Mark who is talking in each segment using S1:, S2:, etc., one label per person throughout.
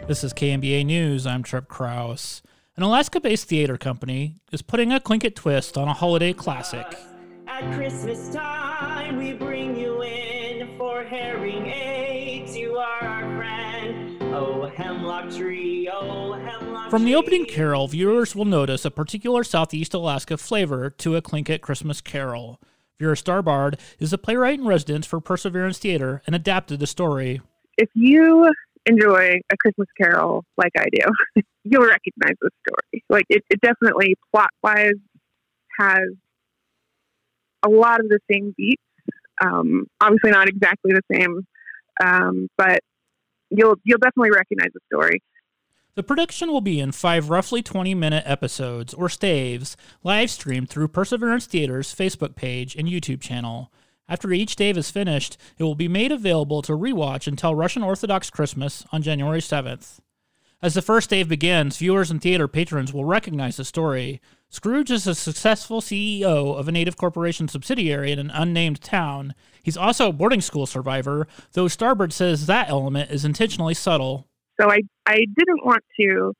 S1: This is KMBA News. I'm Trip Krause. An Alaska-based theater company is putting a Tlingit twist on a holiday classic.
S2: At Christmas time, we bring you in for hearing aids. You are our friend. Oh, hemlock tree, oh, hemlock
S1: From the
S2: tree.
S1: opening carol, viewers will notice a particular Southeast Alaska flavor to a Tlingit Christmas carol. Vera Starbard is a playwright in residence for Perseverance Theater and adapted the story.
S3: If you enjoy A Christmas Carol like I do, you'll recognize this story. Like it definitely plot-wise has a lot of the same beats. Obviously not exactly the same, but you'll definitely recognize the story.
S1: The production will be in 5 roughly 20-minute episodes, or staves, live streamed through Perseverance Theater's Facebook page and YouTube channel. After each stave is finished, it will be made available to rewatch until Russian Orthodox Christmas on January 7th. As the first stave begins, viewers and theater patrons will recognize the story. Scrooge is a successful CEO of a Native corporation subsidiary in an unnamed town. He's also a boarding school survivor, though Starbird says that element is intentionally subtle.
S3: So I didn't want to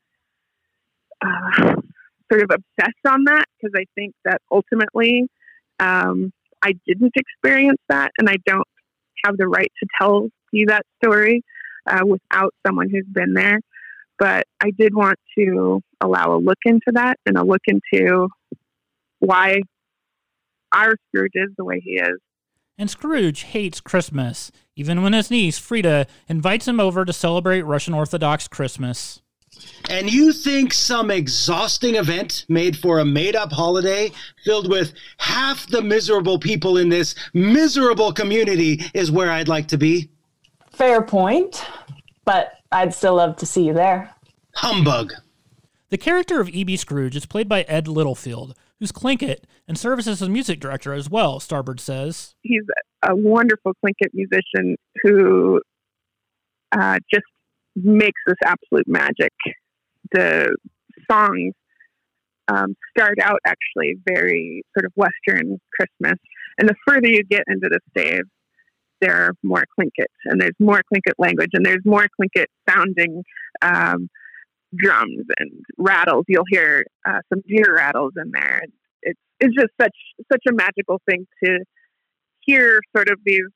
S3: sort of obsess on that, because I think that ultimately I didn't experience that, and I don't have the right to tell you that story without someone who's been there. But I did want to allow a look into that and a look into why our Scrooge is the way he is.
S1: And Scrooge hates Christmas, even when his niece, Frida, invites him over to celebrate Russian Orthodox Christmas.
S4: And you think some exhausting event made for a made-up holiday filled with half the miserable people in this miserable community is where I'd like to be?
S5: Fair point, but I'd still love to see you there.
S4: Humbug.
S1: The character of E.B. Scrooge is played by Ed Littlefield, who's Tlingit and serves as a music director as well, Starbird says.
S3: He's a wonderful Tlingit musician who just makes this absolute magic. The songs start out actually very sort of Western Christmas, and the further you get into the stave, there are more Tlingit, and there's more Tlingit language, and there's more Tlingit sounding drums and rattles. You'll hear some deer rattles in there. It's just such a magical thing to hear sort of these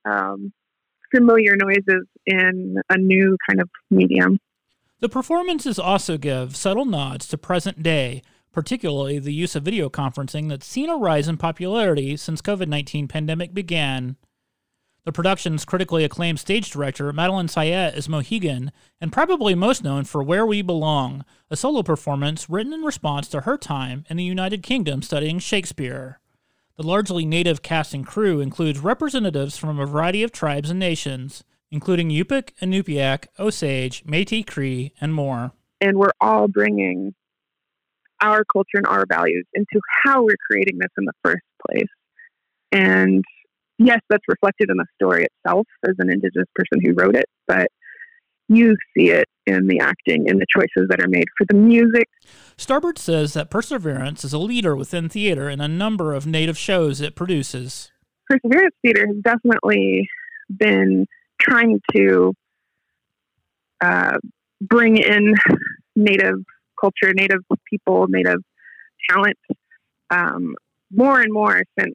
S3: familiar noises in a new kind of medium.
S1: The performances also give subtle nods to present day, particularly the use of video conferencing that's seen a rise in popularity since COVID-19 pandemic began. The production's critically acclaimed stage director, Madeline Sayet, is Mohegan, and probably most known for Where We Belong, a solo performance written in response to her time in the United Kingdom studying Shakespeare. The largely native cast and crew includes representatives from a variety of tribes and nations, including Yupik, Inupiaq, Osage, Métis Cree, and more.
S3: And we're all bringing our culture and our values into how we're creating this in the first place. And yes, that's reflected in the story itself as an Indigenous person who wrote it, but you see it in the acting and the choices that are made for the music.
S1: Starbird says that Perseverance is a leader within theater in a number of Native shows it produces.
S3: Perseverance Theater has definitely been trying to bring in Native culture, Native people, Native talent more and more since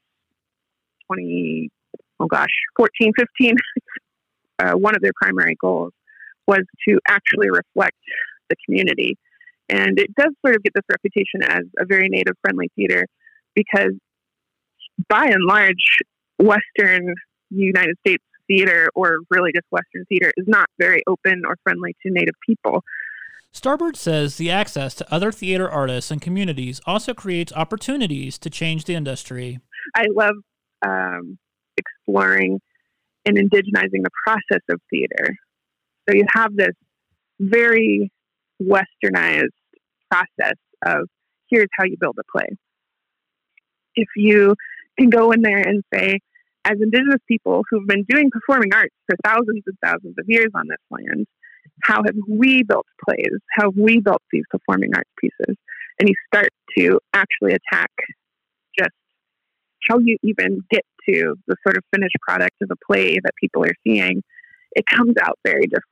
S3: 14, 15. One of their primary goals was to actually reflect the community. And it does sort of get this reputation as a very Native-friendly theater because, by and large, Western United States theater, or really just Western theater, is not very open or friendly to Native people.
S1: Starbird says the access to other theater artists and communities also creates opportunities to change the industry.
S3: I love exploring and indigenizing the process of theater. So you have this very westernized process of here's how you build a play. If you can go in there and say, as Indigenous people who've been doing performing arts for thousands and thousands of years on this land, how have we built plays? How have we built these performing arts pieces? And you start to actually attack just how you even get to the sort of finished product of a play that people are seeing. It comes out very different.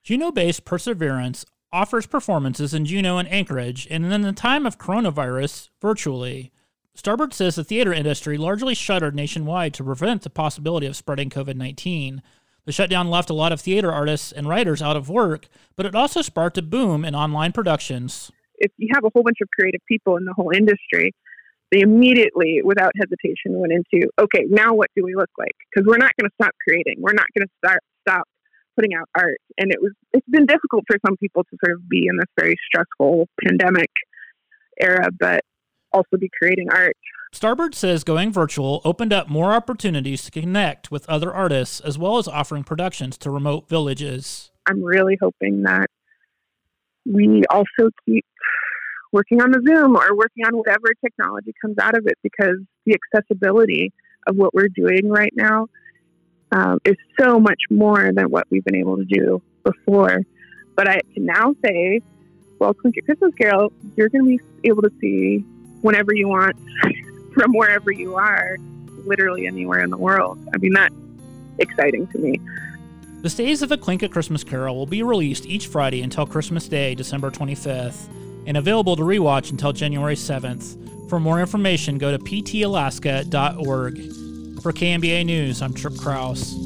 S1: Juneau-based Perseverance offers performances in Juneau and Anchorage, and in the time of coronavirus, virtually. Starboard says the theater industry largely shuttered nationwide to prevent the possibility of spreading COVID-19. The shutdown left a lot of theater artists and writers out of work, but it also sparked a boom in online productions.
S3: If you have a whole bunch of creative people in the whole industry, they immediately, without hesitation, went into, okay, now what do we look like? Because we're not going to stop creating. We're not going to stop putting out art. And it's been difficult for some people to sort of be in this very stressful pandemic era, but also be creating art.
S1: Starboard says going virtual opened up more opportunities to connect with other artists, as well as offering productions to remote villages.
S3: I'm really hoping that we also keep working on the Zoom or working on whatever technology comes out of it, because the accessibility of what we're doing right now is so much more than what we've been able to do before. But I can now say, well, Tlingit Christmas Carol, you're going to be able to see whenever you want from wherever you are, literally anywhere in the world. I mean, that's exciting to me.
S1: The Stays of a Tlingit Christmas Carol will be released each Friday until Christmas Day, December 25th, and available to rewatch until January 7th. For more information, go to ptalaska.org. For KMBA News, I'm Trip Krause.